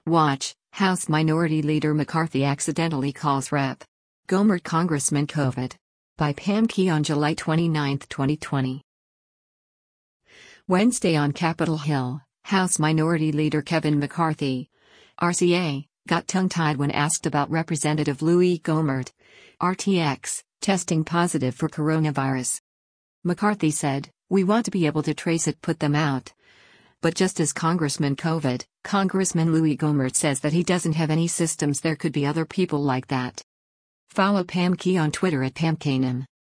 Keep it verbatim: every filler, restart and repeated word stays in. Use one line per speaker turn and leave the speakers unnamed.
Watch, House Minority Leader McCarthy accidentally calls Representative Gohmert Congressman COVID. By Pam Key on July twenty-ninth, twenty twenty. Wednesday on Capitol Hill, House Minority Leader Kevin McCarthy, R C A, got tongue-tied when asked about Representative Louis Gohmert, R T X, testing positive for coronavirus. McCarthy said, "We want to be able to trace it, put them out." But just as Congressman COVID, Congressman Louis Gohmert says that he doesn't have any systems, there could be other people like that. Follow Pam Key on Twitter at Pam Kanem.